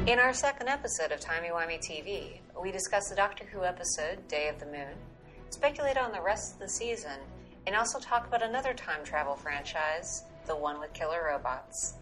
In our second episode of Timey-Wimey TV, we discuss the Doctor Who episode, Day of the Moon, speculate on the rest of the season, and also talk about another time travel franchise, the one with killer robots.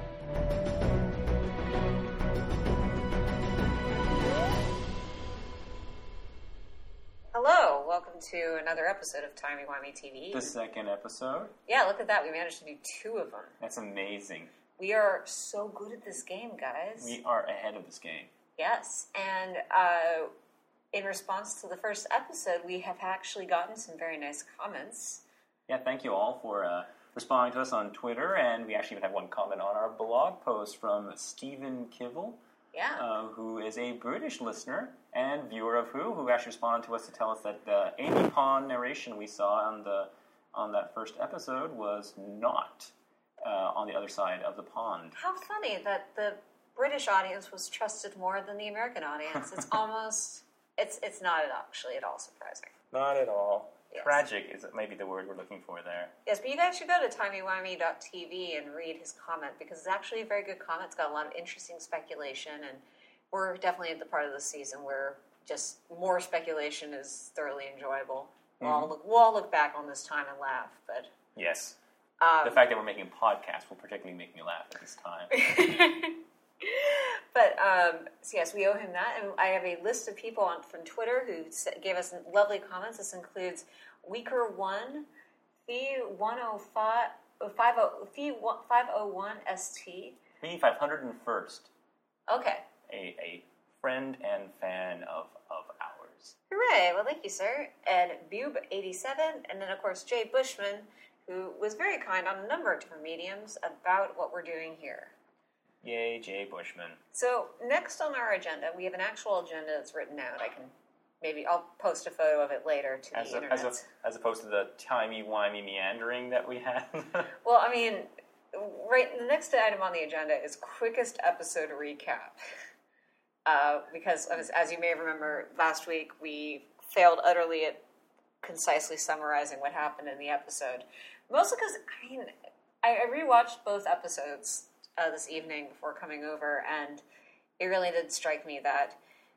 Hello, welcome to another episode of Timey-Wimey TV. The second episode? Yeah, look at that. We managed to do 2 of them. That's amazing. We are so good at this game, guys. We are ahead of this game. Yes, and in response to the first episode, we have actually gotten some very nice comments. Yeah, thank you all for responding to us on Twitter, and we actually even have one comment on our blog post from Stephen Kivel, who is a British listener and viewer of who actually responded to us to tell us that the Amy Pond narration we saw on that first episode was not on the other side of the pond. How funny that the British audience was trusted more than the American audience. It's almost, it's not actually at all surprising. Not at all. Yes. Tragic is maybe the word we're looking for there. Yes, but you guys should go to timey-wimey.tv and read his comment, because it's actually a very good comment. It's got a lot of interesting speculation, and we're definitely at the part of the season where just more speculation is thoroughly enjoyable. We'll all look back on this time and laugh, but... Yes. The fact that we're making podcasts will particularly make me laugh at this time. But, so yes, we owe him that. And I have a list of people from Twitter who gave us lovely comments. This includes Weaker1, Fee501ST. Fee501st. Okay. A friend and fan of ours. Hooray! Well, thank you, sir. And Bube87, and then, of course, Jay Bushman, who was very kind on a number of different mediums about what we're doing here. Yay, Jay Bushman. So, next on our agenda, we have an actual agenda that's written out. I'll post a photo of it later to the internet. As opposed to the timey-wimey meandering that we had. Well, I mean, the next item on the agenda is quickest episode recap. Because, as you may remember, last week we failed utterly at concisely summarizing what happened in the episode. Mostly because, I rewatched both episodes this evening before coming over, and it really did strike me that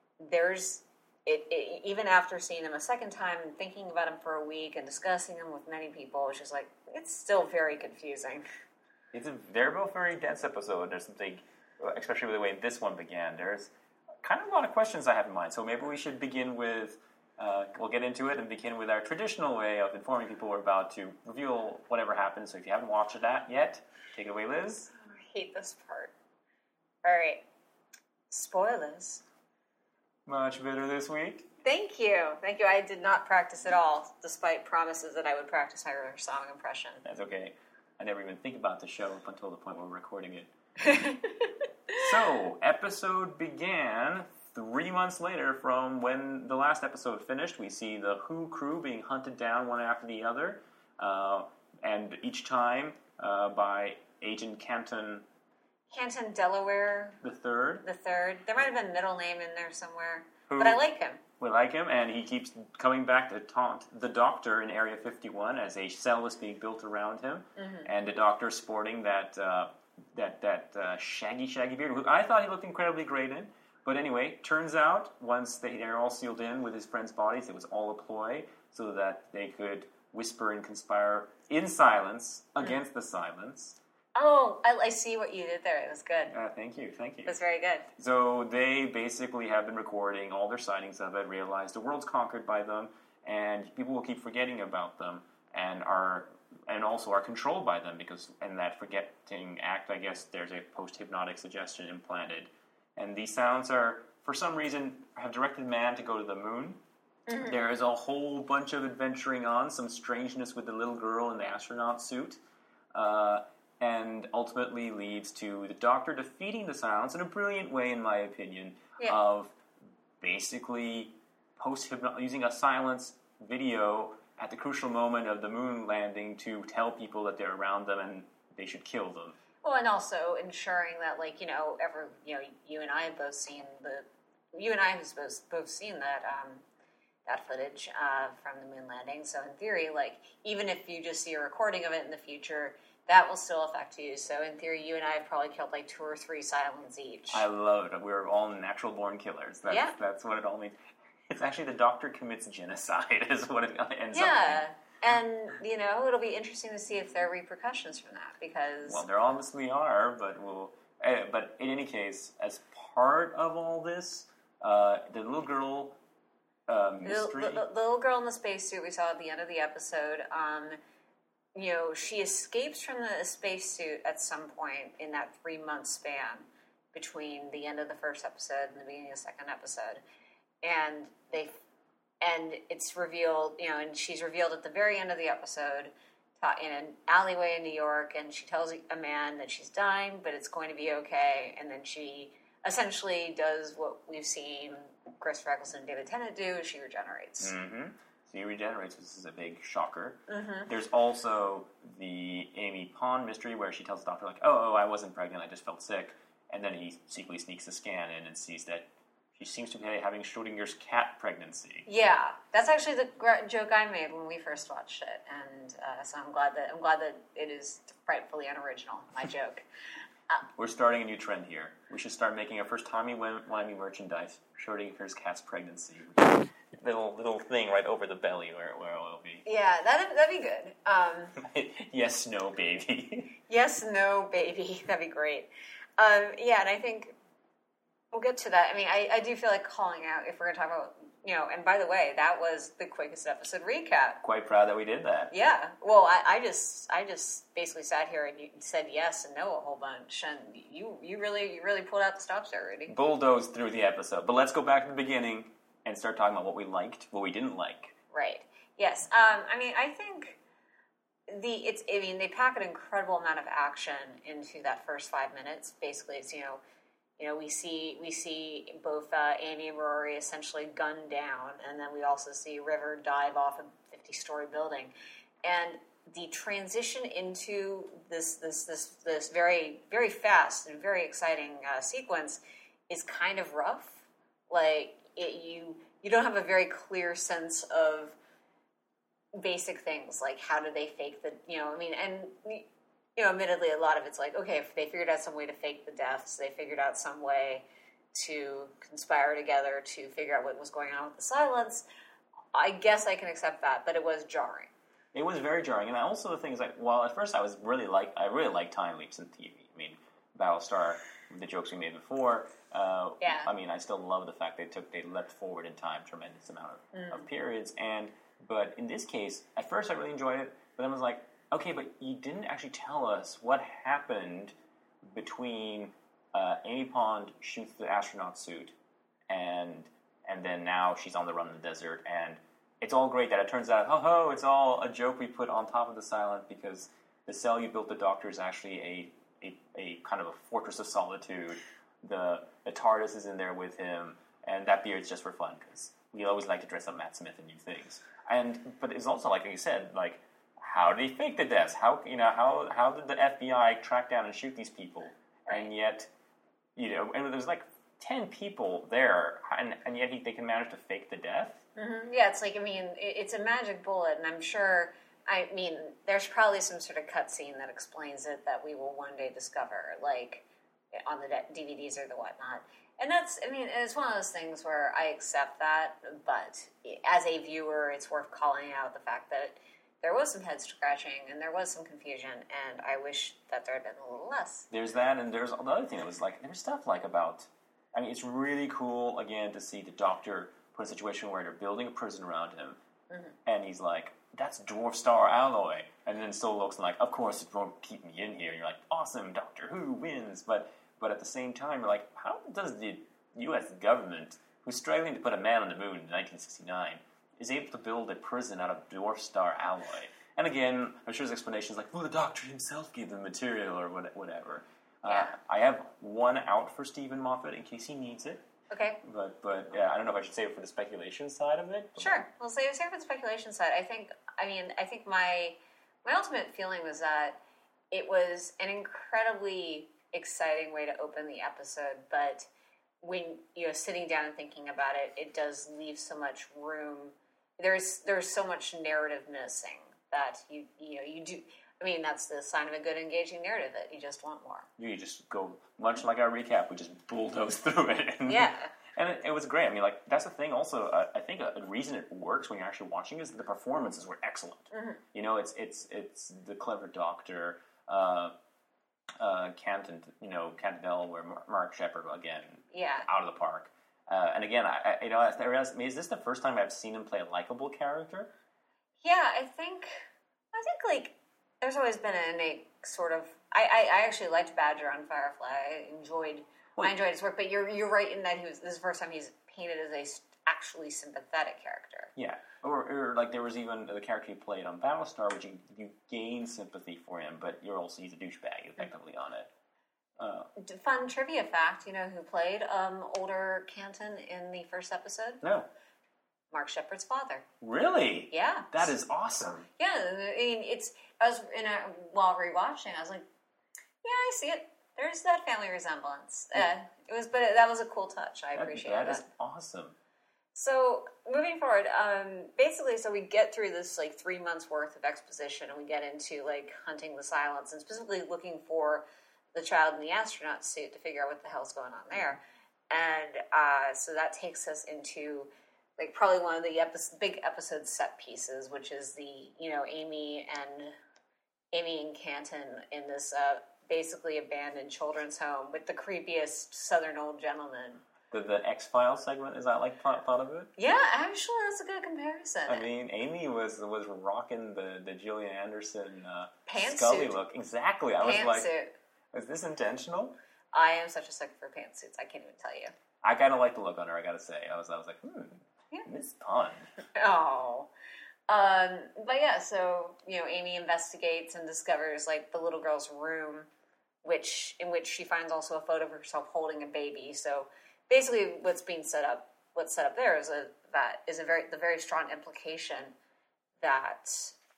even after seeing them a second time and thinking about them for a week and discussing them with many people, it's just like, it's still very confusing. They're both very dense episodes. There's something, especially with the way this one began, there's kind of a lot of questions I have in mind. So maybe we should begin with, we'll get into it and begin with our traditional way of informing people we're about to reveal whatever happens. So if you haven't watched that yet, take it away, Liz. I hate this part. All right. Spoilers. Much better this week. Thank you. I did not practice at all, despite promises that I would practice my song impression. That's okay. I never even think about the show up until the point where we're recording it. So, episode began 3 months later from when the last episode finished. We see the Who crew being hunted down one after the other, and each time by Agent Canton Delaware. The third. There might have been a middle name in there somewhere, Who, but I like him. We like him, and he keeps coming back to taunt the Doctor in Area 51 as a cell is being built around him, and the Doctor sporting that shaggy beard, who I thought he looked incredibly great in. But anyway, turns out once they're all sealed in with his friends' bodies, it was all a ploy so that they could whisper and conspire in silence against the silence. Oh, I see what you did there. It was good. Thank you. It was very good. So they basically have been recording all their sightings of it, realize the world's conquered by them, and people will keep forgetting about them, and also are controlled by them, because in that forgetting act, I guess, there's a post-hypnotic suggestion implanted. And these sounds for some reason, have directed man to go to the moon. Mm-hmm. There is a whole bunch of adventuring on, some strangeness with the little girl in the astronaut suit, and ultimately leads to the Doctor defeating the sounds in a brilliant way, in my opinion, of basically using a silence video at the crucial moment of the moon landing to tell people that they're around them and they should kill them. Well, and also ensuring that, you and I have both seen that footage from the moon landing. So in theory, even if you just see a recording of it in the future, that will still affect you. So in theory, you and I have probably killed like 2 or 3 Cylons each. I love it. We're all natural born killers. That's what it all means. It's actually the Doctor commits genocide is what it ends up being. And, it'll be interesting to see if there are repercussions from that, because... Well, there obviously are, but but in any case, as part of all this, the little girl mystery... The little girl in the spacesuit we saw at the end of the episode, she escapes from the spacesuit at some point in that 3-month span between the end of the first episode and the beginning of the second episode. And it's revealed, and she's revealed at the very end of the episode in an alleyway in New York, and she tells a man that she's dying, but it's going to be okay. And then she essentially does what we've seen Christopher Eccleston and David Tennant do: she regenerates. Mm-hmm. So he regenerates. This is a big shocker. Mm-hmm. There's also the Amy Pond mystery where she tells the doctor, like, oh, I wasn't pregnant, I just felt sick. And then he secretly sneaks a scan in and sees that she seems to be having Schrodinger's cat pregnancy. Yeah, that's actually the joke I made when we first watched it, and so I'm glad that it is rightfully unoriginal. My joke. We're starting a new trend here. We should start making our first timey-wimey merchandise. Schrodinger's cat's pregnancy. Little thing right over the belly where it will be. Yeah, that'd be good. Yes, no, baby. Yes, no, baby. That'd be great. And I think we'll get to that. I mean, I do feel like calling out, if we're going to talk about, and by the way, that was the quickest episode recap. Quite proud that we did that. Yeah. Well, I just basically sat here and you said yes and no a whole bunch, and you really pulled out the stops there, Rudy. Bulldozed through the episode. But let's go back to the beginning and start talking about what we liked, what we didn't like. Right. Yes. I think they pack an incredible amount of action into that first 5 minutes. Basically, it's we see both Amy and Rory essentially gunned down, and then we also see River dive off a 50-story building, and the transition into this very, very fast and very exciting sequence is kind of rough. Like you don't have a very clear sense of basic things like how do they fake the admittedly, a lot of it's like, okay, if they figured out some way to fake the deaths, they figured out some way to conspire together to figure out what was going on with the Cylons. I guess I can accept that, but it was jarring. It was very jarring, and also the thing is, like, well, at first I really liked time leaps in TV. I mean, Battlestar, the jokes we made before. Yeah. I mean, I still love the fact they leapt forward in time, tremendous amount of periods, but in this case, at first I really enjoyed it, but then I was like, okay, but you didn't actually tell us what happened between Amy Pond shoots the astronaut suit, and then now she's on the run in the desert, and it's all great that it turns out, it's all a joke we put on top of the Cylon because the cell you built the Doctor is actually a kind of a fortress of solitude. The TARDIS is in there with him, and that beard's just for fun because we always like to dress up Matt Smith in new things. But it's also, like you said, like, how did he fake the deaths? How did the FBI track down and shoot these people? Right. And yet, and there's like 10 people there, and yet they can manage to fake the death? Mm-hmm. Yeah, it's like, it's a magic bullet, and I'm sure, there's probably some sort of cutscene that explains it that we will one day discover, like, on the DVDs or the whatnot. And it's one of those things where I accept that, but as a viewer, it's worth calling out the fact that there was some head scratching and there was some confusion, and I wish that there had been a little less. There's that, and there's the other thing that was like, there was stuff like about, it's really cool, again, to see the Doctor put in a situation where they're building a prison around him, and he's like, that's dwarf star alloy, and then Sol looks like, of course it won't keep me in here, and you're like, awesome, Doctor Who wins, but at the same time, you're like, how does the U.S. government, who's struggling to put a man on the moon in 1969, is able to build a prison out of dwarf star alloy? And again, I'm sure there's explanations like, well, the Doctor himself gave the material or whatever. Yeah. I have one out for Stephen Moffat in case he needs it. Okay. But yeah, I don't know if I should save it for the speculation side of it. Sure. We'll save it for the speculation side. I think my ultimate feeling was that it was an incredibly exciting way to open the episode, but when sitting down and thinking about it, it does leave so much room. There's so much narrative missing that you do. I mean, that's the sign of a good, engaging narrative, that you just want more. You just go, much like our recap, we just bulldoze through it. Yeah. And it was great. I mean, like, that's the thing also, I think a reason it works when you're actually watching is that the performances were excellent. Mm-hmm. You know, it's the clever doctor, Canton, Cantonell, where Mark Sheppard, again, out of the park. And again, I realized, I mean, is this the first time I've seen him play a likable character? Yeah, I think, like, there's always been an innate sort of, I actually liked Badger on Firefly. I enjoyed his work, but you're right in that this is the first time he's painted as a actually sympathetic character. Yeah, or like there was even the character he played on Battlestar, which you gain sympathy for him, but he's a douchebag effectively on it. Fun trivia fact, you know who played older Canton in the first episode? No. Mark Sheppard's father. Really? Yeah. That is awesome. Yeah, I mean, while rewatching, I was like, yeah, I see it. There's that family resemblance. That was a cool touch. I appreciate that. That is awesome. So moving forward, basically, so we get through this like 3 months worth of exposition, and we get into like hunting the silence, and specifically looking for the child in the astronaut suit to figure out what the hell's going on there. And so that takes us into like probably one of the big episode set pieces, which is the Amy and Canton in this basically abandoned children's home with the creepiest Southern old gentleman. The X-Files segment, is that like part of it? Yeah, actually, that's a good comparison. I mean, Amy was rocking the Gillian Anderson pantsuit. Scully look. Exactly. I was like, Pantsuit. Is this intentional? I am such a sucker for pantsuits. I can't even tell you. I kind of like the look on her, I gotta say. I was like, Miss Pun. Oh. But yeah, so, Amy investigates and discovers, like, the little girl's room, in which she finds also a photo of herself holding a baby. So basically what's set up there is the very strong implication that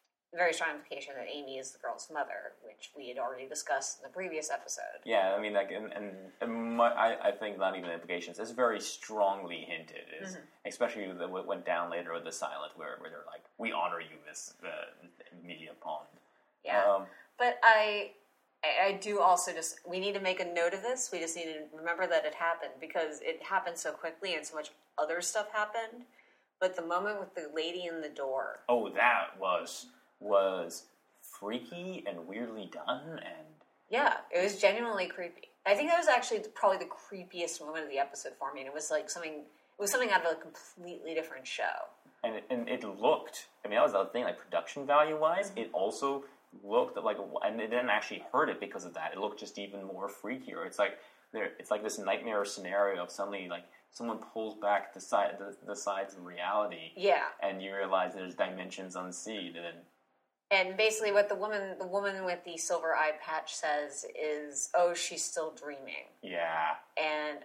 Amy is the girl's mother, which we had already discussed in the previous episode. Yeah, I mean, like, I think not even implications. It's very strongly hinted, especially what went down later with the Silent, where they're like, "We honor you, Miss Media Pond." Yeah, but I do also we need to make a note of this. We just need to remember that it happened, because it happened so quickly and so much other stuff happened. But the moment with the lady in the door, that was freaky and weirdly done, and yeah, it was genuinely creepy. I think that was actually probably the creepiest moment of the episode for me, and it was like something out of a completely different show. And it looked, I mean, that was the other thing, like production value wise, it also looked like, and it didn't actually hurt it because of that. It looked just even more freakier. It's like this nightmare scenario of suddenly like someone pulls back the sides of reality. Yeah, and you realize there's dimensions unseen, and basically what the woman with the silver eye patch says is, "Oh, she's still dreaming." Yeah, and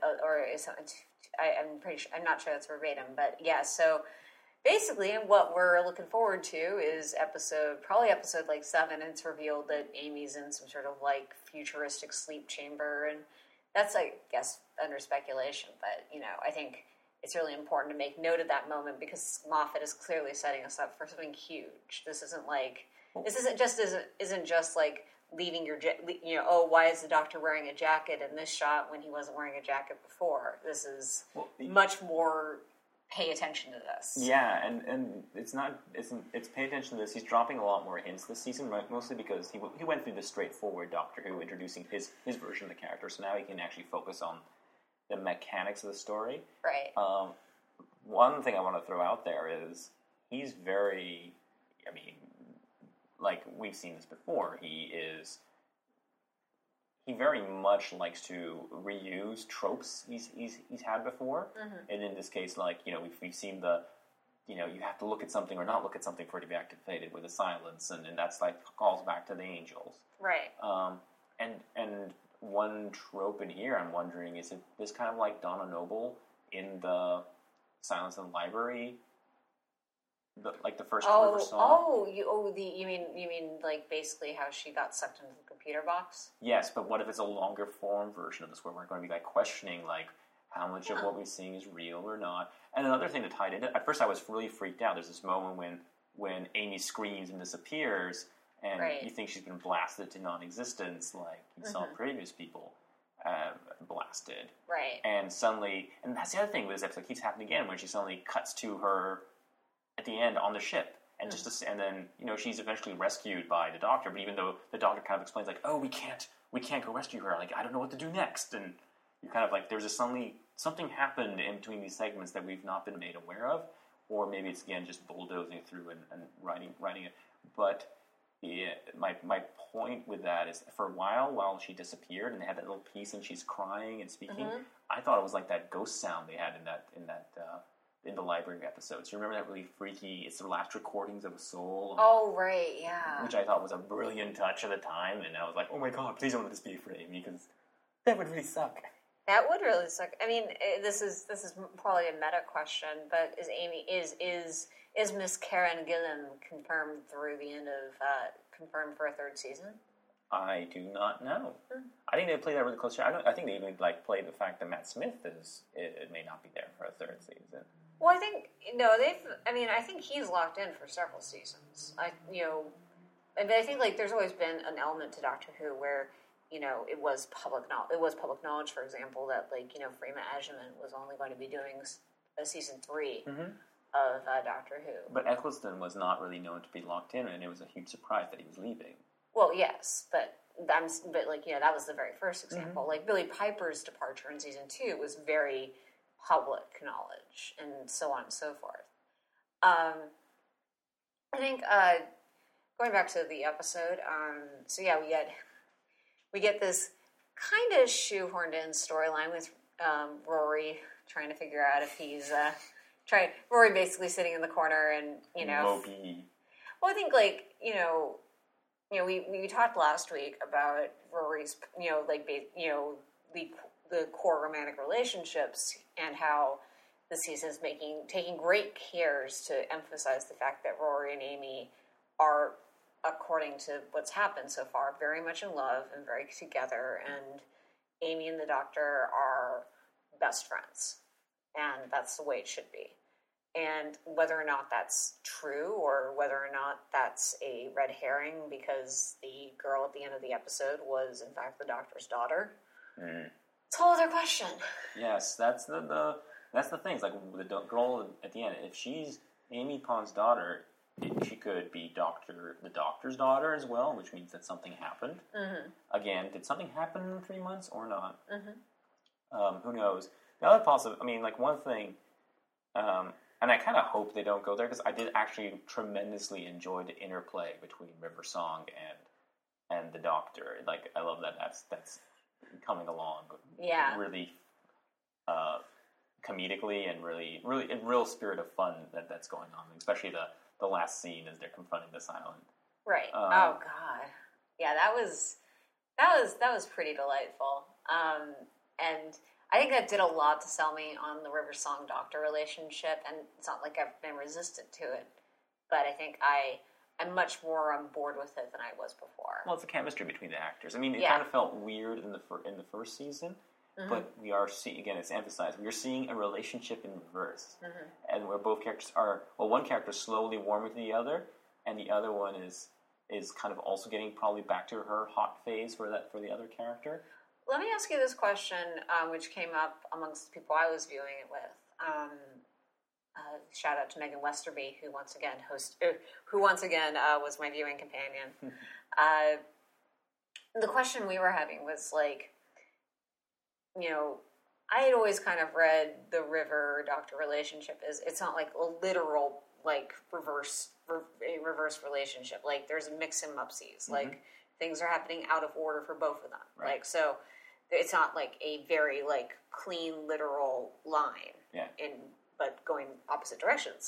I'm not sure that's verbatim, but yeah. So basically, what we're looking forward to is episode like 7. And it's revealed that Amy's in some sort of like futuristic sleep chamber, and that's, I guess, under speculation. But I think it's really important to make note of that moment, because Moffat is clearly setting us up for something huge. This isn't just like leaving your why is the doctor wearing a jacket in this shot when he wasn't wearing a jacket before? This is much more. Pay attention to this. Yeah, and it's pay attention to this. He's dropping a lot more hints this season, mostly because he went through the straightforward Doctor Who, introducing his version of the character, so now he can actually focus on the mechanics of the story. Right. One thing I want to throw out there is he's very, I mean, like we've seen this before, he very much likes to reuse tropes he's had before, and in this case, like we've seen you have to look at something or not look at something for it to be activated with the silence, and that's like calls back to the angels, right? And one trope in here, I'm wondering, is it this kind of like Donna Noble in the Silence in the Library? The first quarter song. You mean like basically how she got sucked into the computer box? Yes, but what if it's a longer form version of this, where we're going to be like questioning like how much of what we're seeing is real or not? And another thing that tied into, at first I was really freaked out. There's this moment when Amy screams and disappears, and Right. you think she's been blasted to non-existence, like you saw previous people blasted. Right. And suddenly, and that's the other thing with this episode, keeps happening again, when she suddenly cuts to her at the end on the ship, and and then she's eventually rescued by the doctor. But even though the doctor kind of explains like, oh, we can't go rescue her. Like, I don't know what to do next, and you're kind of like, there's suddenly something happened in between these segments that we've not been made aware of, or maybe it's again just bulldozing through and writing it. But my point with that is, for a while she disappeared and they had that little piece and she's crying and speaking, I thought it was like that ghost sound they had in the library episodes. You remember that really freaky, it's the last recordings of a soul? Oh, right, yeah. Which I thought was a brilliant touch at the time, and I was like, oh my god, please don't let this be for Amy, because that would really suck. That would really suck. I mean, this is probably a meta question, but is Miss Karen Gillan confirmed through the end of confirmed for a third season? I do not know. I think they played that really close. I think they even played the fact that Matt Smith it may not be there for a third season. Well, I think I think he's locked in for several seasons. I think there's always been an element to Doctor Who where it was public knowledge, for example, that Freema Agyeman was only going to be doing a season 3 of Doctor Who. But Eccleston was not really known to be locked in, and it was a huge surprise that he was leaving. Well, yes, but that was the very first example. Like Billy Piper's departure in season 2 was very public knowledge, and so on and so forth. I think going back to the episode, we get this kind of shoehorned in storyline with Rory trying to figure out if he's Rory basically sitting in the corner and Mopey. Well, I think we talked last week about Rory's the core romantic relationships and how the season's taking great cares to emphasize the fact that Rory and Amy are, according to what's happened so far, very much in love and very together, and Amy and the Doctor are best friends, and that's the way it should be. And whether or not that's true, or whether or not that's a red herring because the girl at the end of the episode was in fact the Doctor's daughter, it's a whole other question. Yes, that's the thing. It's like the girl at the end, if she's Amy Pond's daughter, she could be the Doctor's daughter as well, which means that something happened. Again, did something happen in 3 months or not? Who knows? The other one thing, and I kind of hope they don't go there, because I did actually tremendously enjoy the interplay between River Song and the Doctor. Like, I love that that's coming along. Yeah. Really comedically and really in real spirit of fun that's going on, especially the last scene as they're confronting this island. Right. Oh God. Yeah, that was pretty delightful. And I think that did a lot to sell me on the River Song Doctor relationship, and it's not like I've been resistant to it, but I think I'm much more on board with it than I was before. Well, it's the chemistry between the actors. I mean, it kind of felt weird in the first season, but we are seeing, again, it's emphasized, we are seeing a relationship in reverse, and where both characters one character is slowly warming to the other, and the other one is kind of also getting probably back to her hot phase for the other character. Let me ask you this question, which came up amongst the people I was viewing it with. Shout out to Megan Westerby, who once again was my viewing companion. The question we were having was I had always kind of read the River Doctor relationship as it's not like a literal reverse relationship. Like there's mix-em-upsies. Like things are happening out of order for both of them. Right. So it's not like a very clean literal line. Yeah. But going opposite directions.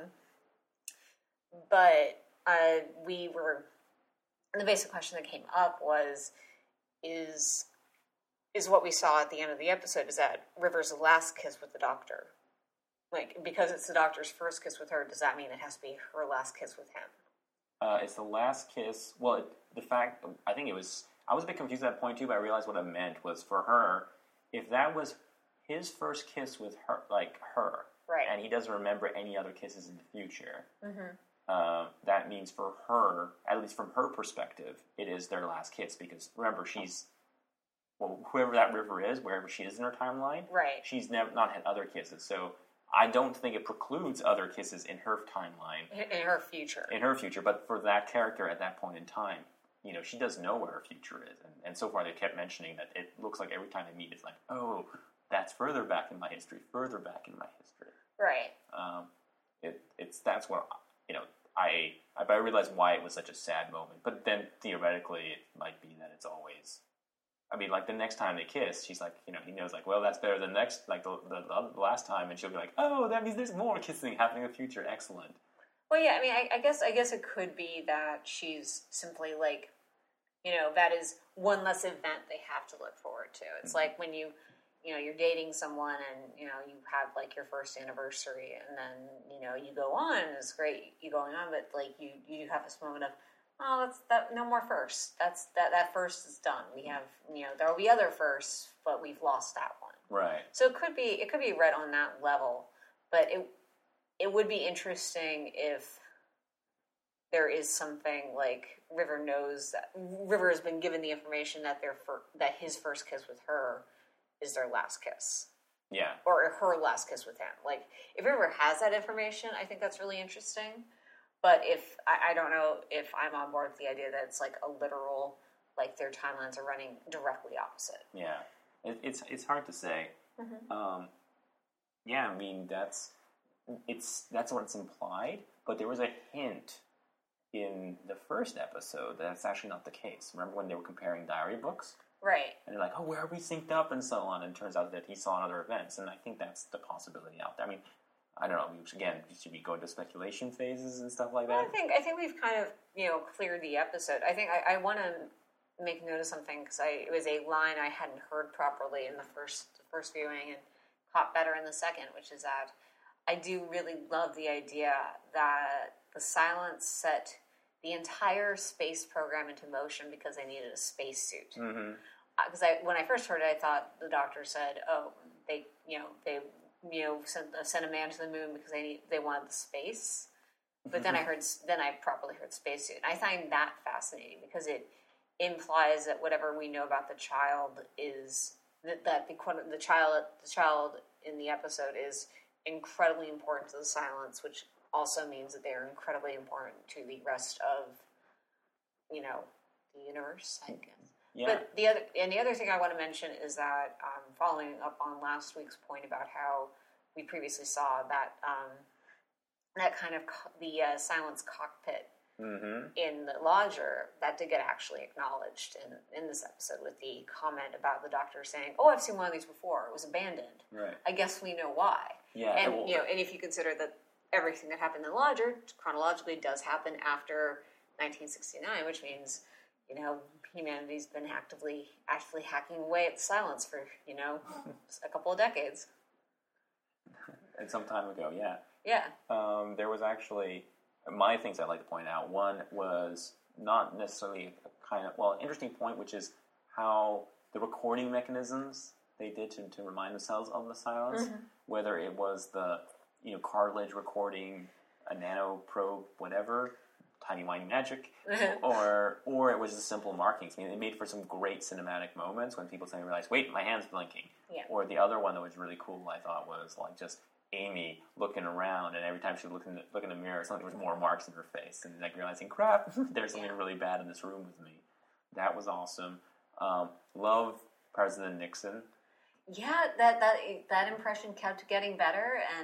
But the basic question that came up was, is what we saw at the end of the episode, is that River's last kiss with the Doctor? Because it's the Doctor's first kiss with her, does that mean it has to be her last kiss with him? It's the last kiss. Well, I was a bit confused at that point too, but I realized what it meant was for her, if that was his first kiss with her, her, right, and he doesn't remember any other kisses in the future, that means for her, at least from her perspective, it is their last kiss. Because remember, whoever that River is, wherever she is in her timeline, right? She's not had other kisses, so I don't think it precludes other kisses in her timeline, in her future. But for that character at that point in time, she does know where her future is, and so far they kept mentioning that it looks like every time they meet, it's like, oh, that's further back in my history, right? That's what I realized why it was such a sad moment, but then theoretically it might be that it's always. I mean, like the next time they kiss, she's like, he knows, like, well, that's better than the last time, and she'll be like, oh, that means there's more kissing happening in the future. Excellent. Well, yeah, I mean, I guess it could be that she's simply like, that is one less event they have to look forward to. It's like when you're dating someone and, you have like your first anniversary and then, you go on and it's great you going on, but like you have this moment of, oh, no more first. That first is done. We have, there will be other firsts, but we've lost that one. Right. So it could be read on that level, but it would be interesting if there is something like River knows that River has been given the information that that his first kiss with her is their last kiss. Yeah. Or her last kiss with him. Like, if River has that information, I think that's really interesting. But if I don't know if I'm on board with the idea that it's like a literal, like their timelines are running directly opposite. Yeah, it's hard to say. Mm-hmm. Yeah, I mean that's what's implied, but there was a hint in the first episode that that's actually not the case. Remember when they were comparing diary books? Right. And they're like, oh, where are we synced up and so on, and it turns out that he saw in other events, and I think that's the possibility out there. I mean, I don't know. Should we go into speculation phases and stuff like that? Well, I think we've kind of cleared the episode. I think I want to make note of something because it was a line I hadn't heard properly in the first viewing and caught better in the second, which is that I do really love the idea that the Silence set the entire space program into motion because they needed a spacesuit. Mm-hmm. Because when I first heard it, I thought the Doctor said, "Oh, they sent a man to the moon because they wanted the space." But then I properly heard spacesuit. And I find that fascinating because it implies that whatever we know about the child is that the child in the episode is incredibly important to the Silence, which also means that they are incredibly important to the rest of the universe, I guess. Yeah. But the other thing I want to mention is that following up on last week's point about how we previously saw that that kind of the Silence cockpit mm-hmm. in the Lodger, that did get actually acknowledged in this episode with the comment about the Doctor saying, "Oh, I've seen one of these before. It was abandoned. Right. I guess we know why." Yeah. And and if you consider that everything that happened in the Lodger chronologically does happen after 1969, which means humanity's been actively hacking away at the Silence for a couple of decades. And some time ago, yeah. Yeah. There was actually my things I'd like to point out. One was not necessarily an interesting point, which is how the recording mechanisms they did to remind themselves of the Silence, mm-hmm. whether it was the cartilage recording a nano probe, whatever, timey-wimey magic, or it was the simple markings. I mean, it made for some great cinematic moments when people suddenly realized, wait, my hand's blinking. Yeah. Or the other one that was really cool, I thought, was like just Amy looking around, and every time she would look in the mirror, there was more marks in her face, and like realizing, crap, there's something really bad in this room with me. That was awesome. Love President Nixon. Yeah, that impression kept getting better, and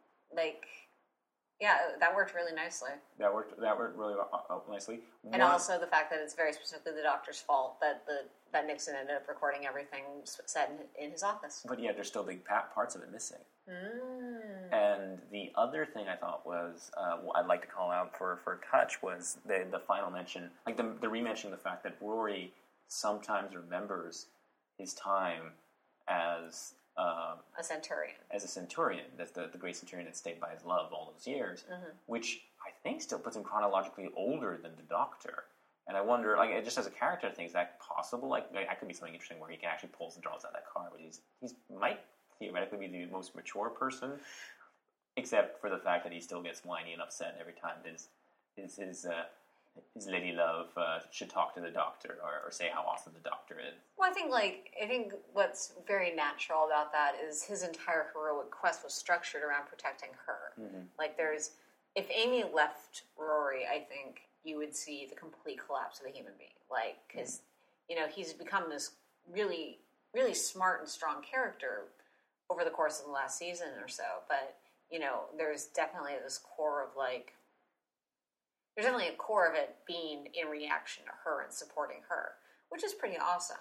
that worked really nicely. That worked really nicely. And also the fact that it's very specifically the Doctor's fault that Nixon ended up recording everything said in his office. But yeah, there's still big parts of it missing. Mm. And the other thing I thought was I'd like to call out for touch was the final mention, like the re-mentioning the fact that Rory sometimes remembers his time as a Centurion. As a Centurion, that's the great Centurion that stayed by his love all those years, mm-hmm. which I think still puts him chronologically older than the Doctor. And I wonder, just as a character thing, is that possible? That could be something interesting where he can actually pull the draws out of that card, but he's might theoretically be the most mature person, except for the fact that he still gets whiny and upset every time his his lady love should talk to the doctor or say how awesome the doctor is. Well, I think what's very natural about that is his entire heroic quest was structured around protecting her. Mm-hmm. Like, if Amy left Rory, I think you would see the complete collapse of a human being. Like, because he's become this really, really smart and strong character over the course of the last season or so. But there's definitely this core of there's definitely a core of it being in reaction to her and supporting her, which is pretty awesome.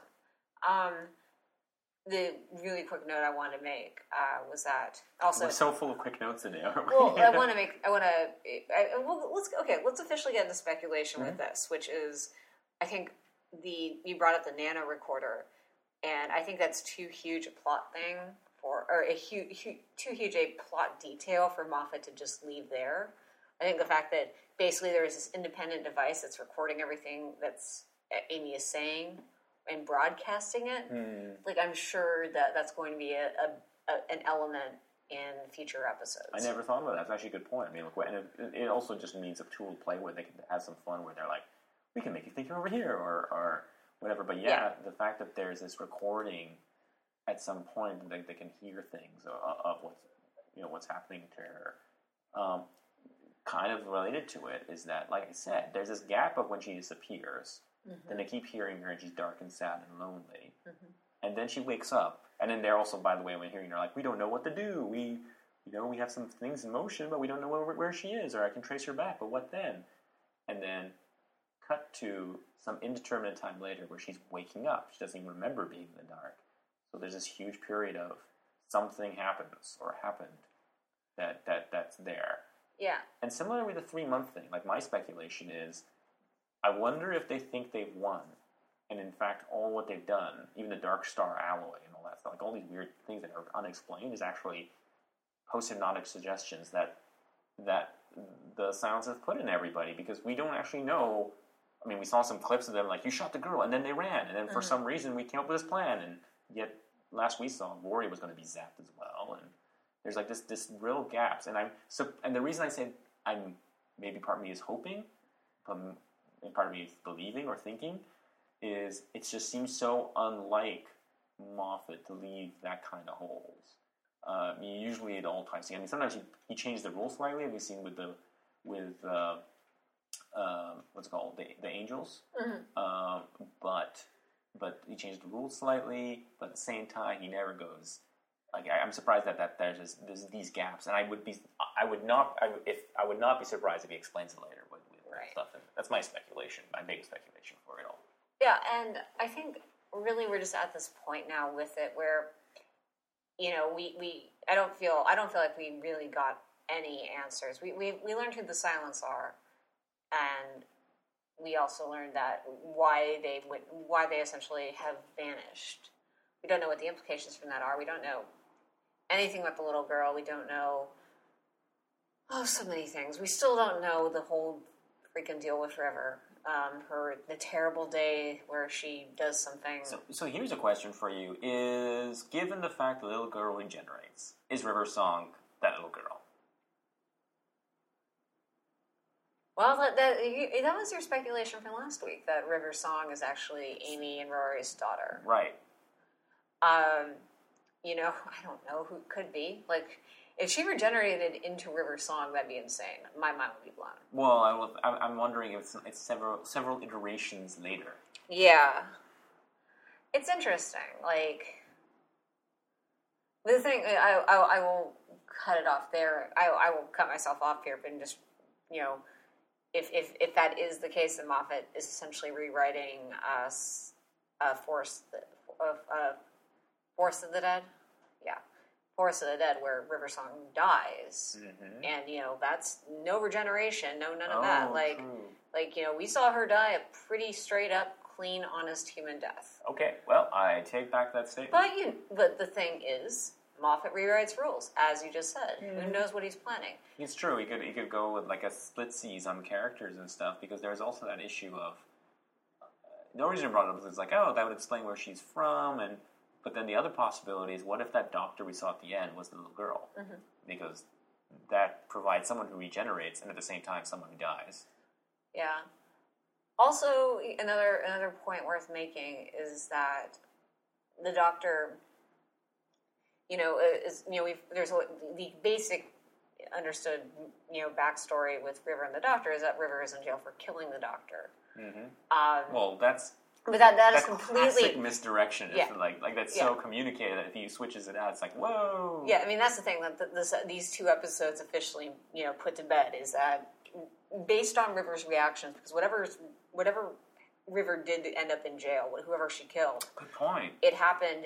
The really quick note I wanted to make was that also we're so full of quick notes today, aren't we? Well, let's officially get into speculation with this, which is, I think you brought up the nano recorder, and I think that's too huge a plot thing too huge a plot detail for Moffat to just leave there. I think the fact that basically there is this independent device that's recording everything that's Amy is saying and broadcasting it. Like, I'm sure that's going to be an element in future episodes. I never thought about that. That's actually a good point. I mean, look, and it also just means a tool to play with. They can have some fun where they're like, we can make you think you're over here or whatever. But the fact that there's this recording at some point that they can hear things of what's happening to her. Kind of related to it is that, like I said, there's this gap of when she disappears. Mm-hmm. Then they keep hearing her, and she's dark and sad and lonely. Mm-hmm. And then she wakes up, and then they're also, by the way, when hearing her, like, we don't know what to do. We have some things in motion, but we don't know where she is, or I can trace her back. But what then? And then cut to some indeterminate time later where she's waking up. She doesn't even remember being in the dark. So there's this huge period of something happens or happened that's there. Yeah. And similar with the 3-month thing, like, my speculation is, I wonder if they think they've won, and in fact, all what they've done, even the Dark Star alloy and all that stuff, like all these weird things that are unexplained, is actually post-hypnotic suggestions that the Silence have put in everybody, because we don't actually know. I mean, we saw some clips of them, like, you shot the girl, and then they ran, and then for some reason we came up with this plan, and yet last we saw, Rory was going to be zapped as well, and there's like this real gaps, and the reason I say maybe part of me is hoping, and part of me is believing or thinking, is it just seems so unlike Moffat to leave that kind of holes. Usually it all ties together. I mean, sometimes he changed the rules slightly. We've seen with what's it called, the Angels, but he changed the rules slightly. But at the same time, he never goes. Like, I'm surprised that there's these gaps, and I would not be surprised if he explains it later with stuff. And that's my speculation, my biggest speculation for it all. Yeah, and I think really we're just at this point now with it where, I don't feel like we really got any answers. We learned who the Silence are, and we also learned that why they essentially have vanished. We don't know what the implications from that are. We don't know anything about the little girl. We don't know so many things. We still don't know the whole freaking deal with River. The terrible day where she does something. So here's a question for you: is, given the fact the little girl regenerates, is River Song that little girl? Well, that was your speculation from last week, that River Song is actually Amy and Rory's daughter. Right. I don't know who it could be. Like, if she regenerated into River Song, that'd be insane. My mind would be blown. Well, I'm wondering if it's several iterations later. Yeah. It's interesting. Like, the thing, I will cut it off there. I will cut myself off here, but just, if that is the case, then Moffat is essentially rewriting Force of the Dead. Yeah. Force of the Dead, where River Song dies. Mm-hmm. And, that's no regeneration, none of that. True. We saw her die a pretty straight up, clean, honest human death. Okay, well, I take back that statement. But the thing is, Moffat rewrites rules, as you just said. Mm-hmm. Who knows what he's planning? It's true. He could go with like a split seas on characters and stuff, because there's also that issue of the reason I brought it up is like, that would explain where she's from, but then the other possibility is, what if that doctor we saw at the end was the little girl? Mm-hmm. Because that provides someone who regenerates and at the same time someone who dies. Yeah. Also, another point worth making is that the Doctor, there's the basic understood, backstory with River and the Doctor is that River is in jail for killing the Doctor. Mm-hmm. Well, that's completely classic misdirection. Yeah. Like that's so communicated that if he switches it out, it's like, whoa. Yeah, I mean that's the thing that these two episodes officially put to bed is that based on River's reactions, because whatever River did end up in jail, whoever she killed. Good point. It happened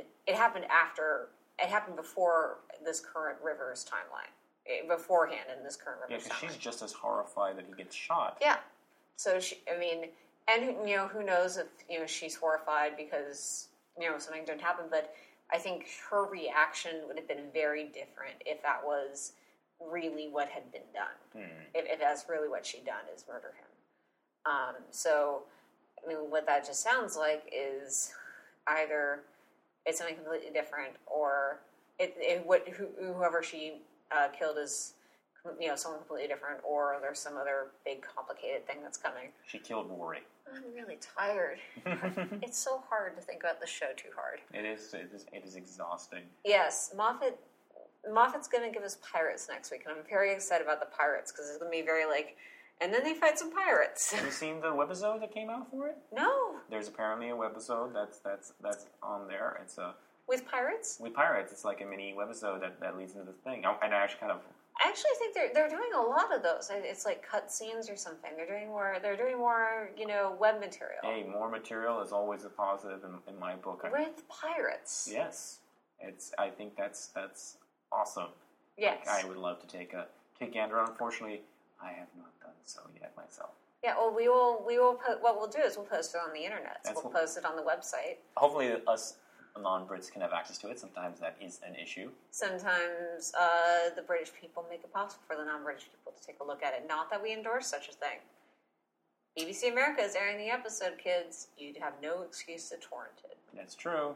before this current River's timeline. Beforehand in this current River's timeline. Yeah, because she's just as horrified that he gets shot. Yeah. So who knows if she's horrified because something didn't happen, but I think her reaction would have been very different if that was really what had been done. If that's really what she'd done is murder him. So, I mean, what that just sounds like is either it's something completely different, or whoever she killed is someone completely different, or there's some other big complicated thing that's coming. She killed Rory. I'm really tired. It's so hard to think about the show too hard. It is exhausting. Yes, Moffat's going to give us pirates next week, and I'm very excited about the pirates because it's going to be very and then they fight some pirates. Have you seen the webisode that came out for it? No. There's apparently a webisode that's on there. It's with pirates. With pirates, it's like a mini webisode that leads into the thing, and I actually I actually think they're doing a lot of those. It's like cut scenes or something. They're doing more web material. Hey, more material is always a positive in my book. With pirates. Yes, I think that's awesome. Yes, I would love to take a gander. Unfortunately, I have not done so yet myself. Yeah, well, we will. What we'll do is we'll post it on the internet. So we'll post it on the website. Hopefully, us non-Brits can have access to it. Sometimes that is an issue. Sometimes the British people make it possible for the non-British people to take a look at it. Not that we endorse such a thing. BBC America is airing the episode, kids. You'd have no excuse to torrent it. That's true.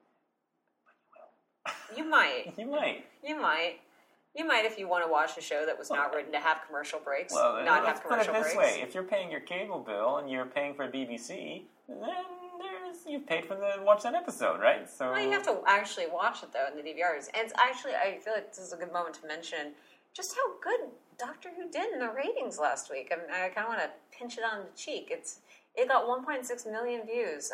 But you might. You might. You might. You might if you want to watch a show that was not written to have commercial breaks. Well, let's put it this way. If you're paying your cable bill and you're paying for BBC, then you've paid for watch that episode, right? So well, you have to actually watch it, though, in the DVRs. And it's actually, I feel like this is a good moment to mention just how good Doctor Who did in the ratings last week. I mean, I kind of want to pinch it on the cheek. It got 1.6 million views,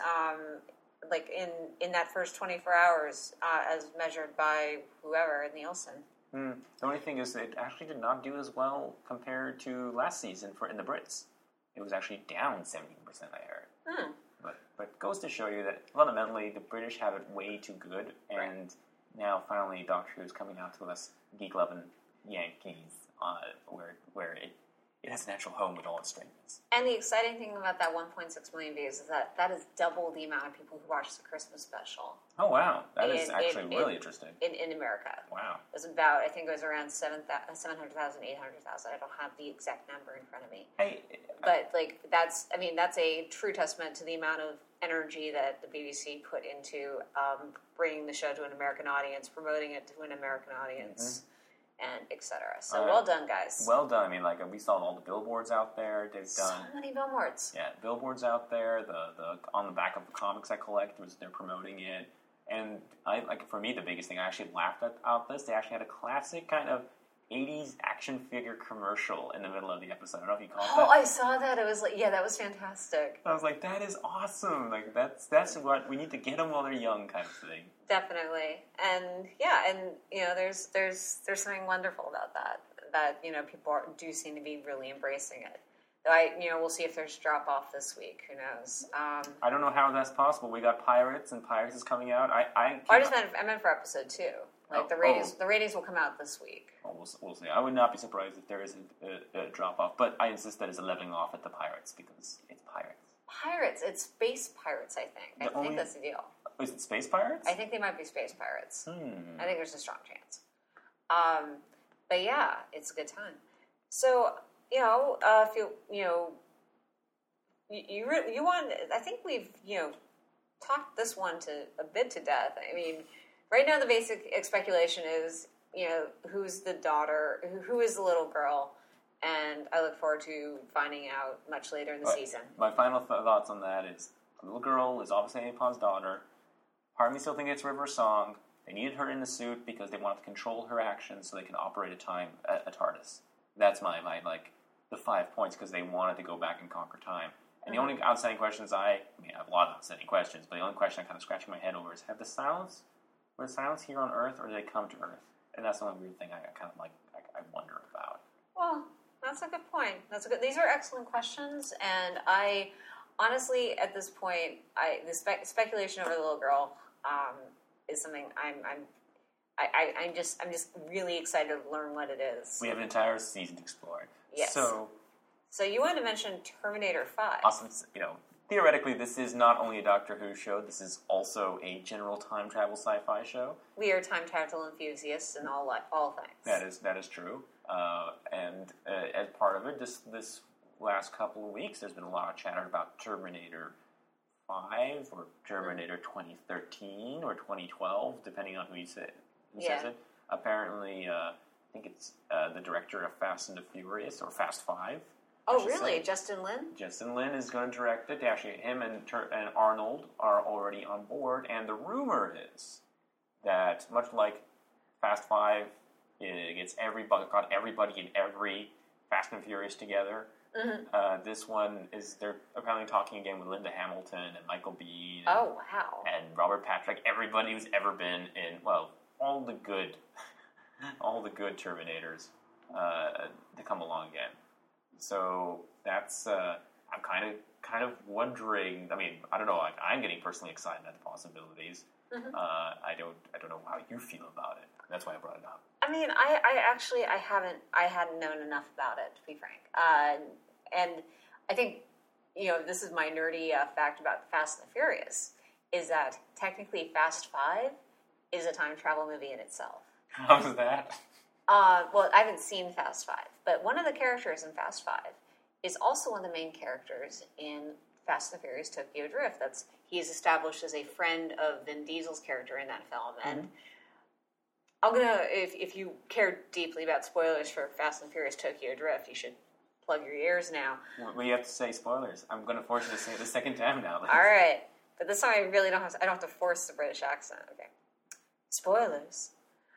in that first 24 hours, as measured by whoever in Nielsen. The only thing is, it actually did not do as well compared to last season in the Brits. It was actually down 17%, I heard. But goes to show you that fundamentally the British have it way too good, and now finally Doctor Who is coming out to us geek-loving Yankees, where it has a natural home with all its strengths. And the exciting thing about that 1.6 million views is that is double the amount of people who watched the Christmas special. Oh, wow. That is actually really interesting. In America. Wow. It was about, I think it was around 700,000, 800,000. I don't have the exact number in front of me. But, that's a true testament to the amount of energy that the BBC put into bringing the show to an American audience, promoting it to an American audience. And etc. So well done, guys. Well done. I mean, we saw all the billboards out there. They've done so many billboards. Yeah, billboards out there. The on the back of the comics I collect they're promoting it. And for me, the biggest thing I actually laughed at this. They actually had a classic kind of 80s action figure commercial in the middle of the episode. I don't know if you caught that. Oh, I saw that. It was that was fantastic. I was like, that is awesome. That's what we need to get them while they're young, kind of thing. Definitely, and there's something wonderful about that people do seem to be really embracing it. We'll see if there's drop off this week. Who knows? I don't know how that's possible. We got Pirates, and Pirates is coming out. I meant for episode 2. The ratings will come out this week. Oh, we'll see. I would not be surprised if there is a drop off, but I insist that it's a leveling off at the Pirates because it's Pirates. Pirates, it's space pirates. I think that's the deal. Is it space pirates? I think they might be space pirates. I think there's a strong chance. But yeah, it's a good time. So if you want, I think we've talked this one a bit to death. I mean, right now the basic speculation is who's the daughter, who is the little girl, and I look forward to finding out much later in the season. My final thoughts on that is, the little girl is obviously Apon's daughter. Part of me still thinks it's River's Song. They needed her in the suit because they wanted to control her actions so they can operate a TARDIS. That's my the 5 points, because they wanted to go back and conquer time. And the only outstanding questions I have a lot of outstanding questions, but the only question I'm kind of scratching my head over is, were the Silence here on Earth, or did they come to Earth? And that's the only weird thing I kind of I wonder about. Well, that's a good point. These are excellent questions, and I honestly, at this point, the speculation over the little girl is something I'm just really excited to learn what it is. We have an entire season to explore. Yes. So you wanted to mention Terminator 5. Awesome. Theoretically, this is not only a Doctor Who show, this is also a general time travel sci-fi show. We are time travel enthusiasts in all things. That is true. And as part of it, this last couple of weeks, there's been a lot of chatter about Terminator 5 or Terminator 2013 or 2012, depending on who says it. Apparently, I think it's the director of Fast and the Furious, or Fast 5. Oh, really? Justin Lin? Justin Lin is going to direct it. Actually, him and Arnold are already on board, and the rumor is that, much like Fast 5 got everybody in every Fast and Furious together, this one they're apparently talking again with Linda Hamilton and Michael Biehn. Oh, wow. And Robert Patrick, everybody who's ever been in, all the good Terminators to come along again. So that's I'm kind of wondering. I mean, I don't know. I'm getting personally excited at the possibilities. I don't know how you feel about it. That's why I brought it up. I mean, I hadn't known enough about it, to be frank. And I think, this is my nerdy fact about Fast and the Furious, is that technically Fast 5 is a time travel movie in itself. How's that? Well, I haven't seen Fast 5, but one of the characters in Fast 5 is also one of the main characters in Fast and the Furious Tokyo Drift. He is established as a friend of Vin Diesel's character in that film, and I'm gonna, if you care deeply about spoilers for Fast and Furious Tokyo Drift, you should plug your ears now. Well, you have to say spoilers. I'm going to force you to say it the second time now. All right, but this time I really don't have to force the British accent. Okay, spoilers.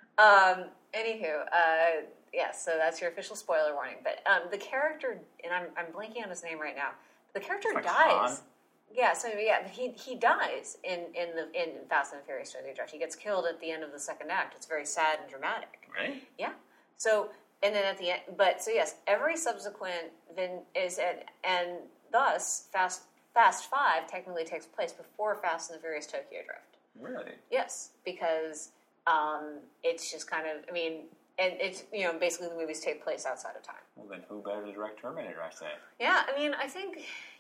Anywho, so that's your official spoiler warning. But the character, and I'm blanking on his name right now. The character dies. Han? Yeah, he dies in Fast and the Furious Tokyo Drift. He gets killed at the end of the second act. It's very sad and dramatic. Really? Yeah. So, and then at the end, yes, every subsequent and thus Fast 5 technically takes place before Fast and the Furious Tokyo Drift. Really? Yes, because it's just kind of, and it's, basically the movies take place outside of time. Well, then who better to direct Terminator, I say? Yeah, I think,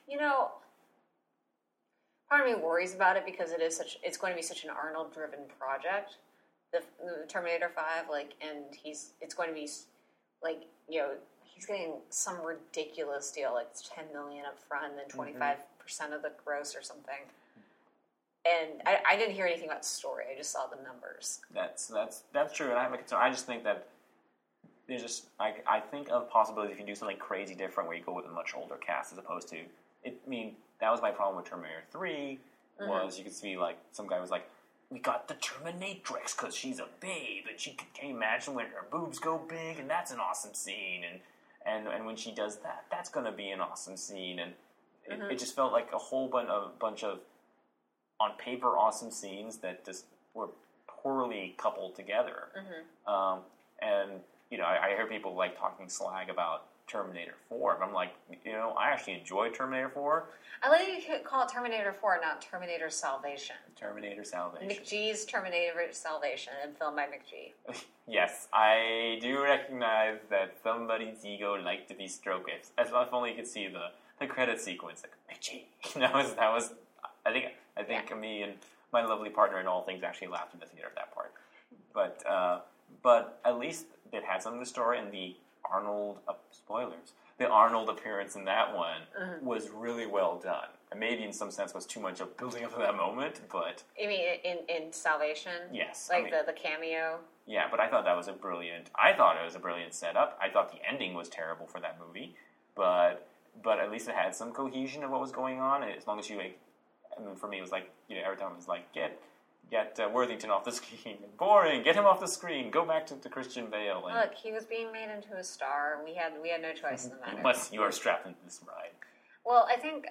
part of me worries about it because it's going to be such an Arnold-driven project, the Terminator 5, and it's going to be, he's getting some ridiculous deal, it's $10 million up front and then 25% of the gross or something. And I didn't hear anything about the story. I just saw the numbers. That's true, and I have a concern. I just think that there's just I think of possibilities if you do something crazy different where you go with a much older cast as opposed to that was my problem with Terminator 3 was you could see some guy was like, we got the Terminatrix because she's a babe and can you imagine when her boobs go big and that's an awesome scene and when she does that, that's going to be an awesome scene, and it just felt like a whole bunch of on paper awesome scenes that just were poorly coupled together. And I hear people talking slag about Terminator 4, but I'm like, I actually enjoyed Terminator 4. I like you could call it Terminator 4, not Terminator Salvation. Terminator Salvation. McGee's Terminator Salvation, and filmed by McGee. Yes, I do recognize that somebody's ego liked to be stroked. If only you could see the credit sequence. McGee. That was. I think me and my lovely partner in all things actually laughed in the theater at that part. But at least it had some of the story and the Arnold spoilers. the Arnold appearance in that one was really well done. And maybe in some sense was too much of building up to that moment, but... You mean in Salvation? Yes. Like the cameo? Yeah, but I thought it was a brilliant setup. I thought the ending was terrible for that movie, but at least it had some cohesion of what was going on, and as long as you, like, I mean, for me, it was like, you know, every time it was like, get Worthington off the screen. Boring. Get him off the scrring. Go back to Christian Bale. And look, he was being made into a star. We had no choice in the matter. Unless you are strapped into this ride. Well, I think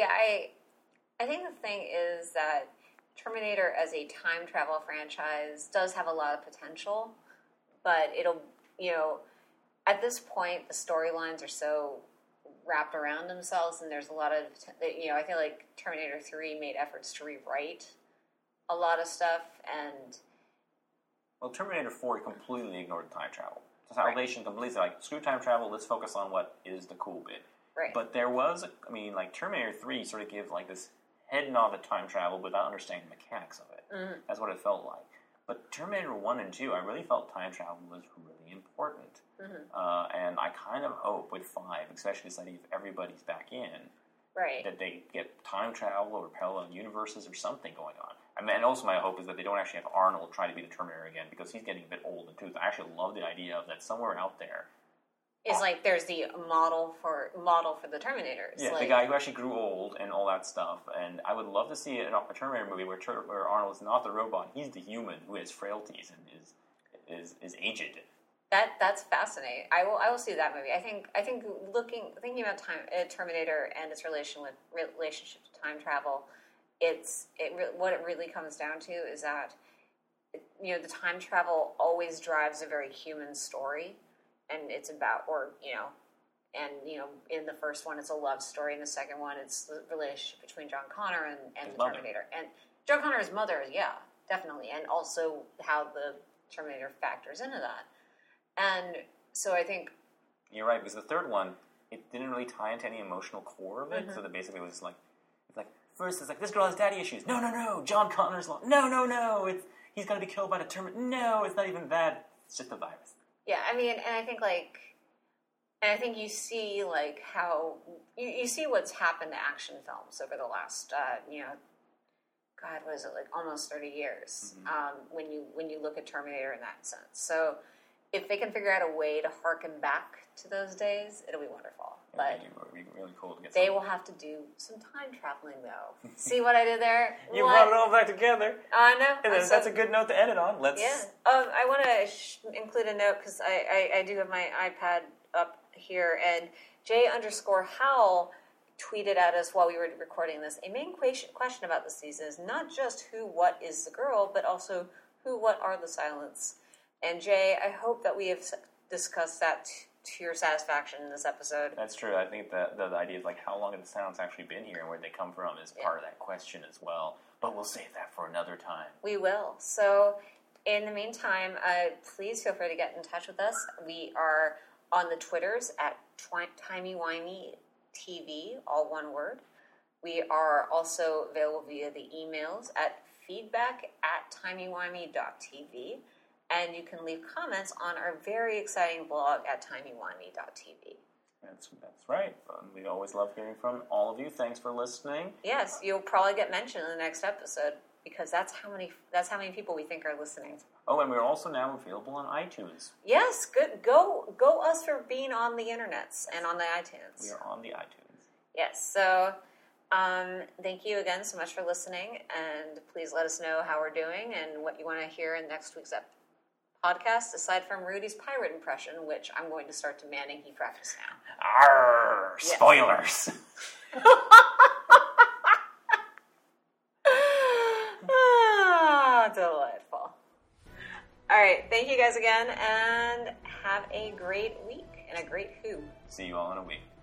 the thing is that Terminator as a time travel franchise does have a lot of potential, but it'll, you know, at this point the storylines are so wrapped around themselves, and there's a lot of, you know, I feel like Terminator 3 made efforts to rewrite a lot of stuff, and... Well, Terminator 4 completely ignored time travel. Salvation completely said, like, screw time travel, let's focus on what is the cool bit. Right. But there was, I mean, like, Terminator 3 sort of gives, like, this head nod to time travel without understanding the mechanics of it. Mm-hmm. That's what it felt like. But Terminator 1 and 2, I really felt time travel was really important. Mm-hmm. And I kind of hope with 5, especially this idea if everybody's back in, right, that they get time travel or parallel universes or something going on. I mean, and also my hope is that they don't actually have Arnold try to be the Terminator again, because he's getting a bit old and toothed. I actually love the idea of that somewhere out there is like there's the model for the Terminators. Yeah, like, the guy who actually grew old and all that stuff. And I would love to see a Terminator movie where Arnold is not the robot; he's the human who has frailties and is aged. That's fascinating. I will see that movie. I think thinking about Terminator and its relationship to time travel, what it really comes down to is that, you know, the time travel always drives a very human story, and it's about, or you know, and you know, in the first one it's a love story, in the second one it's the relationship between John Connor and the Terminator, and John Connor's mother, yeah, definitely, and also how the Terminator factors into that. And so I think... You're right, because the third one, it didn't really tie into any emotional core of it, so that basically it was like, first it's like, this girl has daddy issues. No, John Connor's... No, he's going to be killed by the Terminator. No, it's not even that. It's just a virus. Yeah, I mean, and I think you see, like, how... You see what's happened to action films over the last, you know... God, what is it, like, almost 30 years, when you look at Terminator in that sense. So... if they can figure out a way to harken back to those days, it'll be wonderful. But it would be really cool to get they will have to do some time traveling, though. See what I did there? You brought it all back together. I know. And that's a good note to end it on. Let's. Yeah. I want to include a note because I do have my iPad up here, and J_Howell tweeted at us while we were recording this. A main question about the season is not just who, what is the girl, but also who, what are the silents. And Jay, I hope that we have discussed that to your satisfaction in this episode. That's true. I think that the idea of like how long have the sounds actually been here and where they come from is part of that question as well. But we'll save that for another time. We will. So, in the meantime, please feel free to get in touch with us. We are on the Twitters at TimeyWimeyTV, all one word. We are also available via the emails at feedback@timeyimey.tv. And you can leave comments on our very exciting blog at timeyimey.tv. That's right. We always love hearing from all of you. Thanks for listening. Yes, you'll probably get mentioned in the next episode because that's how many people we think are listening. Oh, and we're also now available on iTunes. Yes, good. Go us for being on the internets and on the iTunes. We are on the iTunes. Yes. So, thank you again so much for listening, and please let us know how we're doing and what you want to hear in next week's podcast, aside from Rudy's pirate impression, which I'm going to start demanding he practice now. Arrgh! Yes. Spoilers! Delightful. All right, thank you guys again, and have a great week and a great who. See you all in a week.